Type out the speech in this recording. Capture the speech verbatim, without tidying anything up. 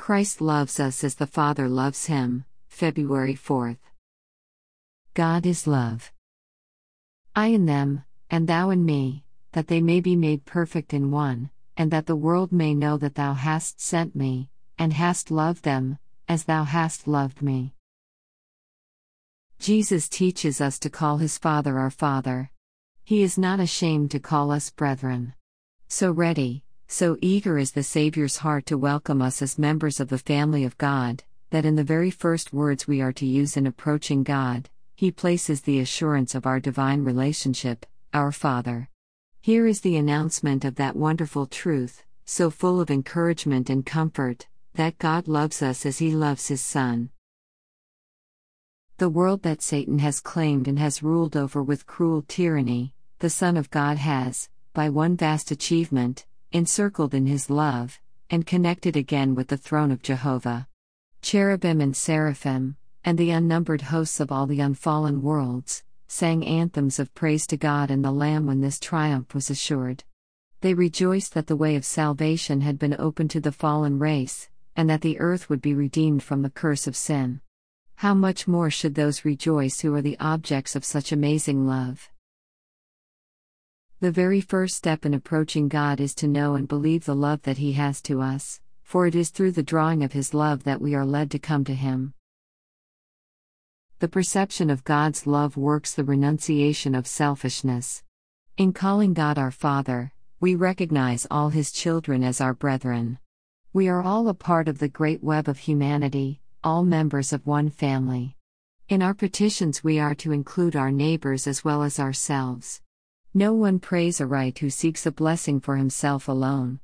Christ loves us as the Father loves him. February fourth. God is love. I in them, and thou in me, that they may be made perfect in one, and that the world may know that thou hast sent me, and hast loved them, as thou hast loved me. Jesus teaches us to call his Father our Father. He is not ashamed to call us brethren. So ready, so eager is the Savior's heart to welcome us as members of the family of God, that in the very first words we are to use in approaching God, he places the assurance of our divine relationship, our Father. Here is the announcement of that wonderful truth, so full of encouragement and comfort, that God loves us as he loves his Son. The world that Satan has claimed and has ruled over with cruel tyranny, the Son of God has, by one vast achievement, encircled in his love, and connected again with the throne of Jehovah. Cherubim and seraphim, and the unnumbered hosts of all the unfallen worlds, sang anthems of praise to God and the Lamb when this triumph was assured. They rejoiced that the way of salvation had been opened to the fallen race, and that the earth would be redeemed from the curse of sin. How much more should those rejoice who are the objects of such amazing love? The very first step in approaching God is to know and believe the love that he has to us, for it is through the drawing of his love that we are led to come to him. The perception of God's love works the renunciation of selfishness. In calling God our Father, we recognize all his children as our brethren. We are all a part of the great web of humanity, all members of one family. In our petitions we are to include our neighbors as well as ourselves. No one prays aright who seeks a blessing for himself alone,